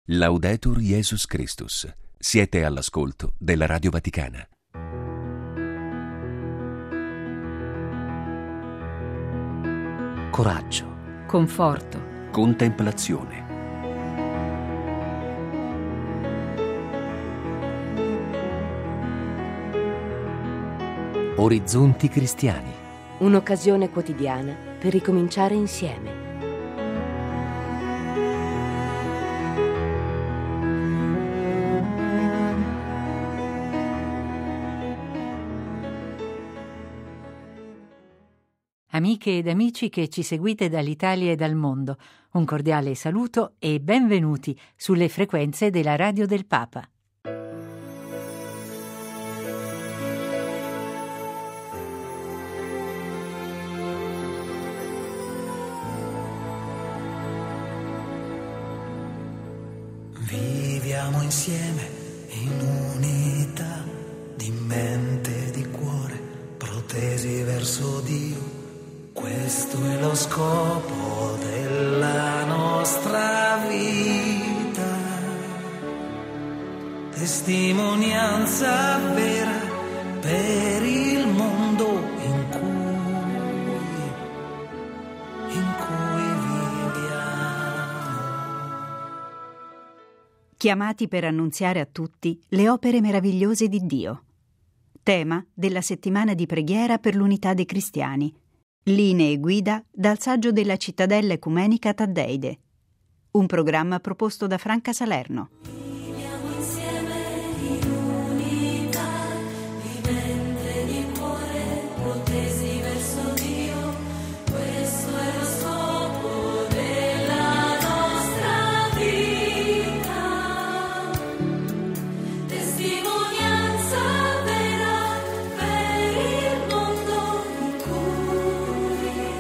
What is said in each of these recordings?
Laudetur Jesus Christus. Siete all'ascolto della Radio Vaticana. Coraggio, conforto, Contemplazione. orizzonti cristiani. Un'occasione quotidiana per ricominciare insieme. Amiche ed amici che ci seguite dall'Italia e dal mondo, un cordiale saluto e benvenuti sulle frequenze della Radio del Papa. Viviamo insieme in unità di mente e di cuore, protesi verso Dio. Questo è lo scopo della nostra vita, testimonianza vera per il mondo in cui viviamo. Chiamati per annunziare a tutti le opere meravigliose di Dio. Tema della settimana di preghiera per l'unità dei cristiani. Linee e guida dal saggio della Cittadella Ecumenica Taddeide. Un programma proposto da Franca Salerno. Viviamo insieme in unità di mente e di cuore, protesi verso Dio. Questo è lo scopo della nostra vita, testimonianza vera per il mondo in cui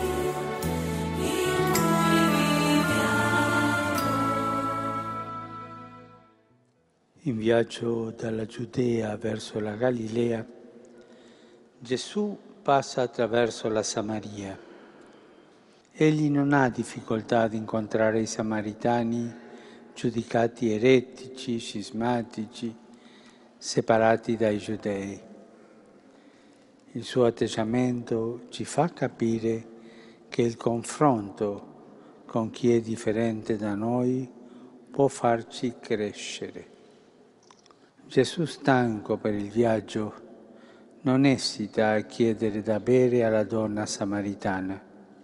viviamo. In viaggio dalla Giudea verso la Galilea, Gesù passa attraverso la Samaria. Egli non ha difficoltà ad incontrare i samaritani giudicati eretici, scismatici, separati dai giudei. Il suo atteggiamento ci fa capire che il confronto con chi è differente da noi può farci crescere. Gesù, stanco per il viaggio, non esita a chiedere da bere alla donna samaritana.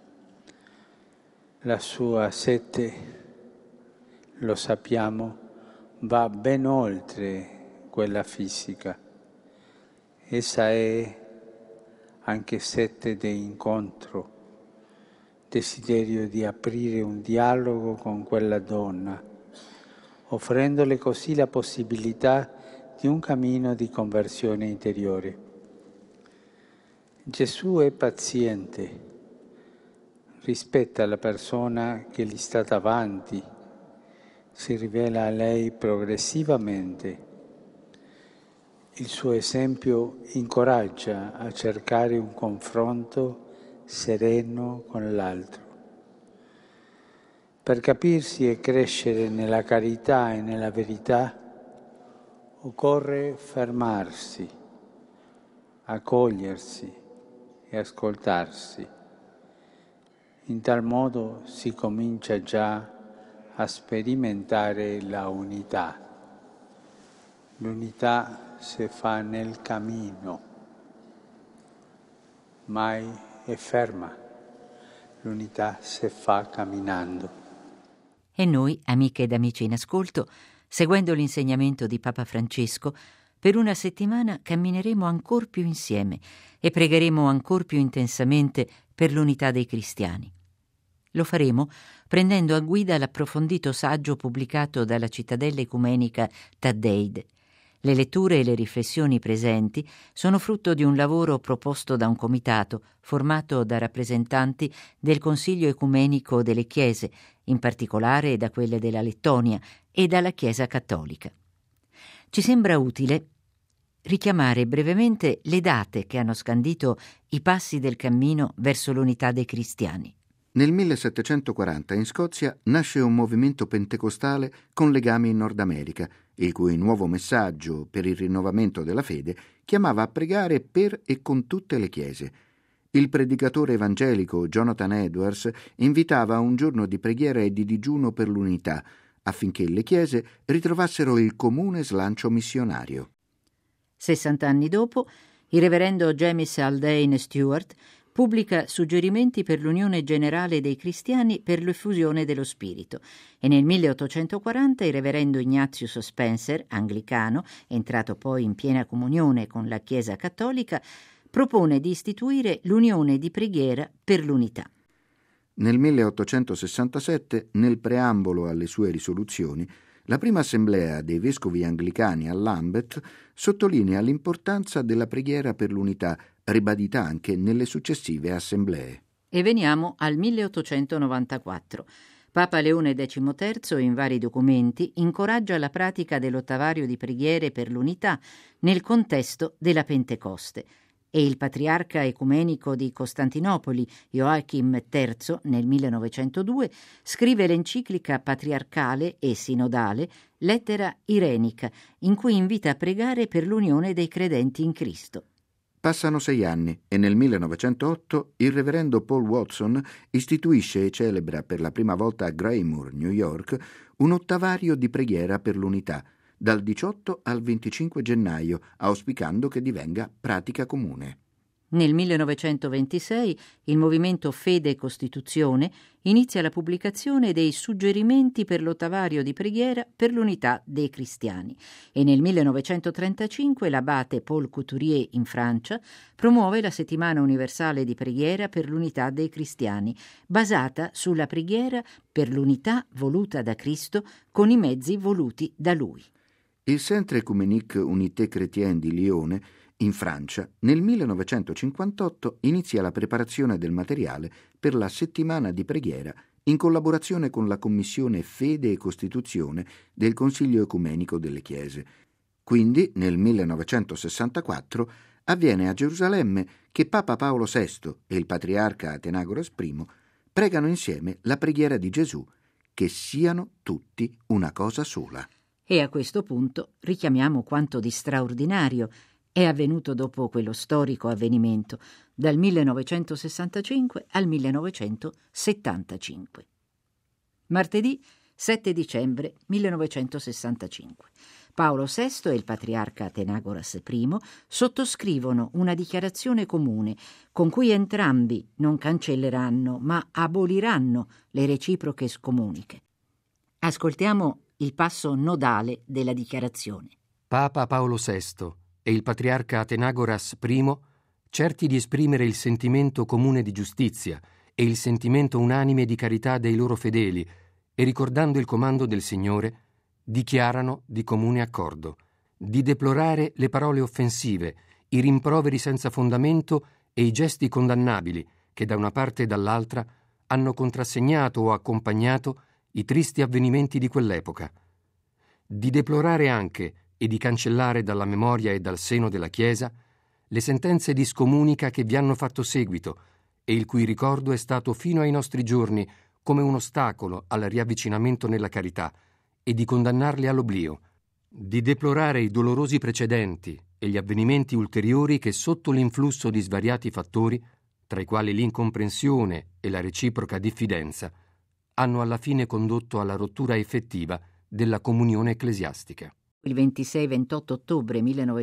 La sua sete, lo sappiamo, va ben oltre quella fisica. Essa è anche sete di incontro, desiderio di aprire un dialogo con quella donna, offrendole così la possibilità di un cammino di conversione interiore. Gesù è paziente, rispetta la persona che gli sta davanti, si rivela a lei progressivamente. Il suo esempio incoraggia a cercare un confronto sereno con l'altro. Per capirsi e crescere nella carità e nella verità, occorre fermarsi, accogliersi e ascoltarsi. In tal modo si comincia già a sperimentare la unità. L'unità si fa nel cammino, mai è ferma. L'unità si fa camminando. E noi, amiche ed amici in ascolto, seguendo l'insegnamento di Papa Francesco, per una settimana cammineremo ancor più insieme e pregheremo ancor più intensamente per l'unità dei cristiani. Lo faremo prendendo a guida l'approfondito saggio pubblicato dalla Cittadella Ecumenica Taddeide. Le letture e le riflessioni presenti sono frutto di un lavoro proposto da un comitato formato da rappresentanti del Consiglio Ecumenico delle Chiese, in particolare da quelle della Lettonia e dalla Chiesa Cattolica. Ci sembra utile richiamare brevemente le date che hanno scandito i passi del cammino verso l'unità dei cristiani. Nel 1740 in Scozia nasce un movimento pentecostale con legami in Nord America, il cui nuovo messaggio per il rinnovamento della fede chiamava a pregare per e con tutte le chiese. Il predicatore evangelico Jonathan Edwards invitava a un giorno di preghiera e di digiuno per l'unità, affinché le chiese ritrovassero il comune slancio missionario. 60 anni dopo, il reverendo James Haldane Stewart pubblica suggerimenti per l'Unione Generale dei Cristiani per l'effusione dello Spirito e nel 1840 il reverendo Ignatius Spencer, anglicano, entrato poi in piena comunione con la Chiesa cattolica, propone di istituire l'Unione di Preghiera per l'Unità. Nel 1867, nel preambolo alle sue risoluzioni, la prima assemblea dei vescovi anglicani a Lambeth sottolinea l'importanza della preghiera per l'unità, ribadita anche nelle successive assemblee. E veniamo al 1894. Papa Leone XIII, in vari documenti, incoraggia la pratica dell'ottavario di preghiere per l'unità nel contesto della Pentecoste. E il patriarca ecumenico di Costantinopoli, Joachim III, nel 1902, scrive l'enciclica patriarcale e sinodale Lettera Irenica, in cui invita a pregare per l'unione dei credenti in Cristo. Passano 6 anni e nel 1908 il reverendo Paul Watson istituisce e celebra per la prima volta a Graymoor, New York, un ottavario di preghiera per l'unità, dal 18 al 25 gennaio, auspicando che divenga pratica comune. Nel 1926 il movimento Fede e Costituzione inizia la pubblicazione dei suggerimenti per l'ottavario di preghiera per l'unità dei cristiani e nel 1935 l'abate Paul Couturier in Francia promuove la settimana universale di preghiera per l'unità dei cristiani, basata sulla preghiera per l'unità voluta da Cristo con i mezzi voluti da Lui. Il Centre Ecumenique Unité Chrétienne di Lione, in Francia, nel 1958 inizia la preparazione del materiale per la settimana di preghiera in collaborazione con la Commissione Fede e Costituzione del Consiglio Ecumenico delle Chiese. Quindi, nel 1964, avviene a Gerusalemme che Papa Paolo VI e il patriarca Athenagoras I pregano insieme la preghiera di Gesù, che siano tutti una cosa sola. E a questo punto richiamiamo quanto di straordinario è avvenuto dopo quello storico avvenimento, dal 1965 al 1975. Martedì 7 dicembre 1965. Paolo VI e il patriarca Athenagoras I sottoscrivono una dichiarazione comune con cui entrambi non cancelleranno ma aboliranno le reciproche scomuniche. Ascoltiamo il passo nodale della dichiarazione. Papa Paolo VI e il patriarca Athenagoras I, certi di esprimere il sentimento comune di giustizia e il sentimento unanime di carità dei loro fedeli e ricordando il comando del Signore, dichiarano di comune accordo di deplorare le parole offensive, i rimproveri senza fondamento e i gesti condannabili che da una parte e dall'altra hanno contrassegnato o accompagnato i tristi avvenimenti di quell'epoca, di deplorare anche e di cancellare dalla memoria e dal seno della Chiesa le sentenze di scomunica che vi hanno fatto seguito e il cui ricordo è stato fino ai nostri giorni come un ostacolo al riavvicinamento nella carità e di condannarle all'oblio, di deplorare i dolorosi precedenti e gli avvenimenti ulteriori che sotto l'influsso di svariati fattori, tra i quali l'incomprensione e la reciproca diffidenza, hanno alla fine condotto alla rottura effettiva della comunione ecclesiastica. Il 26-28 ottobre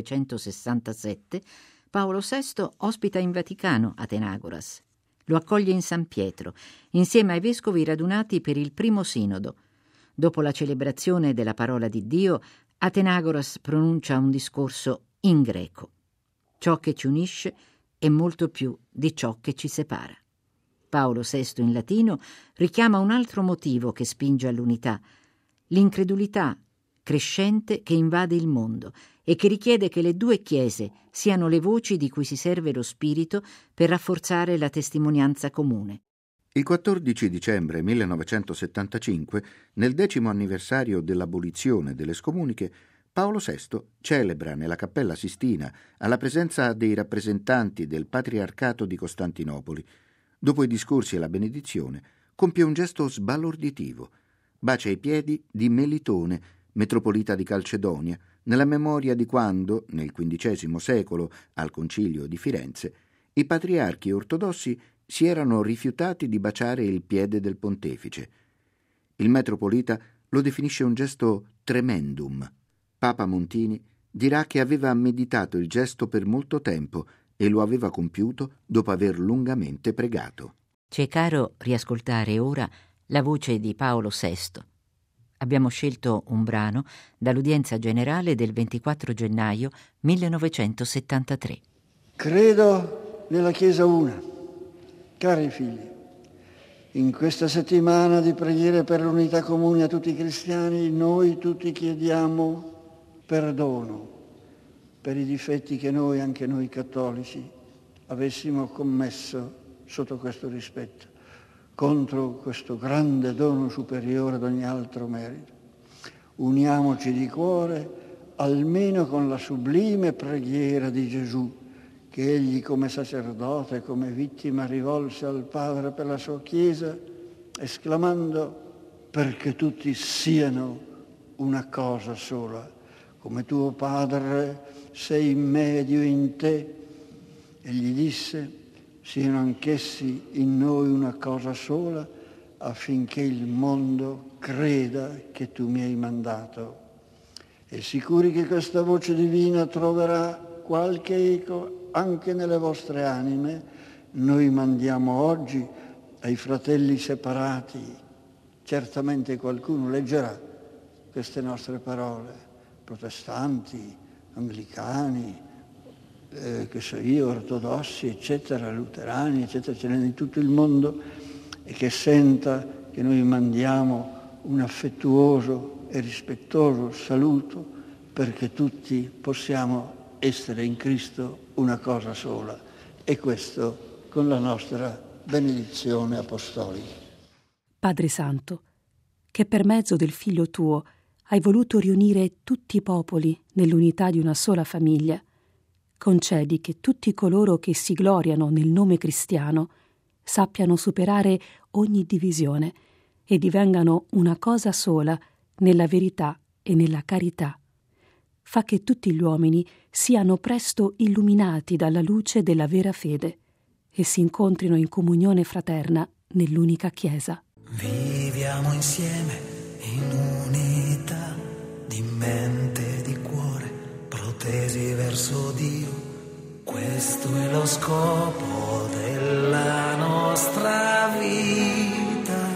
1967 Paolo VI ospita in Vaticano Athenagoras. Lo accoglie in San Pietro, insieme ai vescovi radunati per il primo sinodo. Dopo la celebrazione della parola di Dio, Athenagoras pronuncia un discorso in greco. Ciò che ci unisce è molto più di ciò che ci separa. Paolo VI in latino richiama un altro motivo che spinge all'unità, l'incredulità crescente che invade il mondo e che richiede che le due chiese siano le voci di cui si serve lo Spirito per rafforzare la testimonianza comune. Il 14 dicembre 1975, nel 10° anniversario dell'abolizione delle scomuniche, Paolo VI celebra nella Cappella Sistina, alla presenza dei rappresentanti del Patriarcato di Costantinopoli, Dopo i discorsi e la benedizione, compie un gesto sbalorditivo. Bacia i piedi di Melitone, metropolita di Calcedonia, nella memoria di quando, nel XV secolo, al concilio di Firenze, i patriarchi ortodossi si erano rifiutati di baciare il piede del pontefice. Il metropolita lo definisce un gesto tremendum. Papa Montini dirà che aveva meditato il gesto per molto tempo e lo aveva compiuto dopo aver lungamente pregato. Ci è caro riascoltare ora la voce di Paolo VI. Abbiamo scelto un brano dall'udienza generale del 24 gennaio 1973. Credo nella Chiesa una. Cari figli, in questa settimana di preghiere per l'unità comune a tutti i cristiani, noi tutti chiediamo perdono per i difetti che noi, anche noi cattolici, avessimo commesso sotto questo rispetto, contro questo grande dono superiore ad ogni altro merito. Uniamoci di cuore almeno con la sublime preghiera di Gesù, che egli come sacerdote, come vittima rivolse al Padre per la sua Chiesa, esclamando: perché tutti siano una cosa sola, come tuo Padre sei in me ed io in te. Egli disse: siano anch'essi in noi una cosa sola, affinché il mondo creda che tu mi hai mandato. E sicuri che questa voce divina troverà qualche eco anche nelle vostre anime, noi mandiamo oggi ai fratelli separati, certamente qualcuno leggerà queste nostre parole, protestanti, anglicani, che so io, ortodossi, eccetera, luterani, eccetera, ce n'è in tutto il mondo, e che senta che noi mandiamo un affettuoso e rispettoso saluto, perché tutti possiamo essere in Cristo una cosa sola, e questo con la nostra benedizione apostolica. Padre Santo, che per mezzo del Figlio tuo hai voluto riunire tutti i popoli nell'unità di una sola famiglia, concedi che tutti coloro che si gloriano nel nome cristiano sappiano superare ogni divisione e divengano una cosa sola nella verità e nella carità. Fa che tutti gli uomini siano presto illuminati dalla luce della vera fede e si incontrino in comunione fraterna nell'unica Chiesa. Viviamo insieme in unità di mente e di cuore, protesi verso Dio. Questo è lo scopo della nostra vita,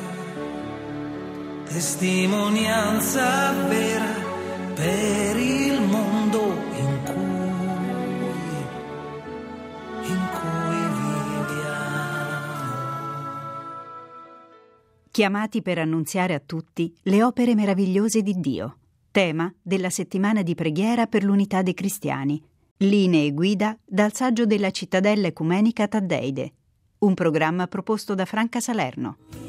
testimonianza vera per il mondo in cui viviamo. Chiamati per annunziare a tutti le opere meravigliose di Dio. Tema della settimana di preghiera per l'unità dei cristiani. Linee guida dal saggio della Cittadella Ecumenica Taddeide. Un programma proposto da Franca Salerno.